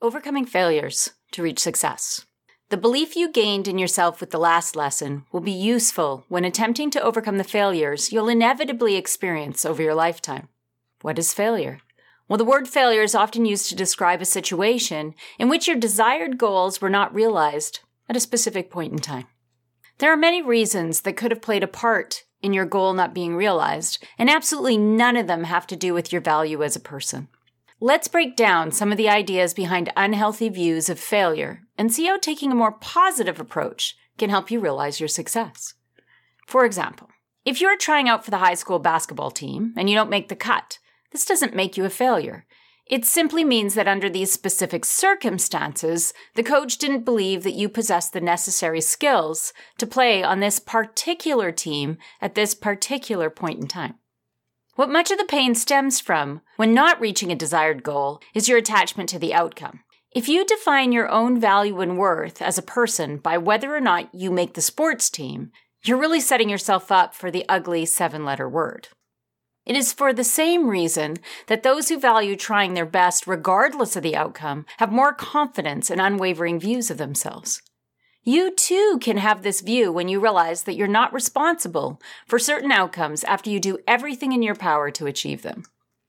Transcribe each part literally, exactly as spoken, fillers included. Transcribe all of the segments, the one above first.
Overcoming failures to reach success. The belief you gained in yourself with the last lesson will be useful when attempting to overcome the failures you'll inevitably experience over your lifetime. What is failure? Well, the word failure is often used to describe a situation in which your desired goals were not realized at a specific point in time. There are many reasons that could have played a part in your goal not being realized, and absolutely none of them have to do with your value as a person. Let's break down some of the ideas behind unhealthy views of failure and see how taking a more positive approach can help you realize your success. For example, if you're trying out for the high school basketball team and you don't make the cut, this doesn't make you a failure. It simply means that under these specific circumstances, the coach didn't believe that you possessed the necessary skills to play on this particular team at this particular point in time. What much of the pain stems from when not reaching a desired goal is your attachment to the outcome. If you define your own value and worth as a person by whether or not you make the sports team, you're really setting yourself up for the ugly seven-letter word. It is for the same reason that those who value trying their best regardless of the outcome have more confidence and unwavering views of themselves. You too can have this view when you realize that you're not responsible for certain outcomes after you do everything in your power to achieve them.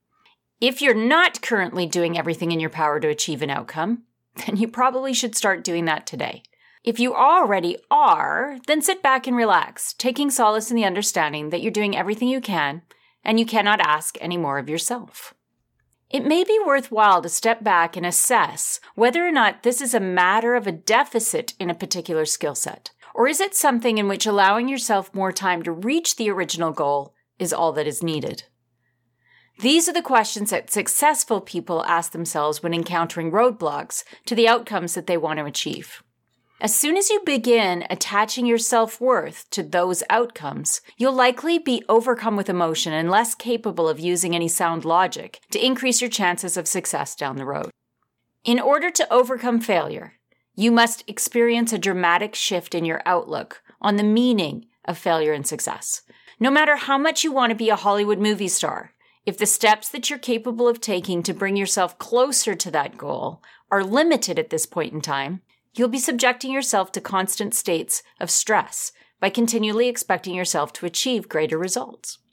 If you're not currently doing everything in your power to achieve an outcome, then you probably should start doing that today. If you already are, then sit back and relax, taking solace in the understanding that you're doing everything you can and you cannot ask any more of yourself. It may be worthwhile to step back and assess whether or not this is a matter of a deficit in a particular skill set, or is it something in which allowing yourself more time to reach the original goal is all that is needed. These are the questions that successful people ask themselves when encountering roadblocks to the outcomes that they want to achieve. As soon as you begin attaching your self-worth to those outcomes, you'll likely be overcome with emotion and less capable of using any sound logic to increase your chances of success down the road. In order to overcome failure, you must experience a dramatic shift in your outlook on the meaning of failure and success. No matter how much you want to be a Hollywood movie star, if the steps that you're capable of taking to bring yourself closer to that goal are limited at this point in time, you'll be subjecting yourself to constant states of stress by continually expecting yourself to achieve greater results.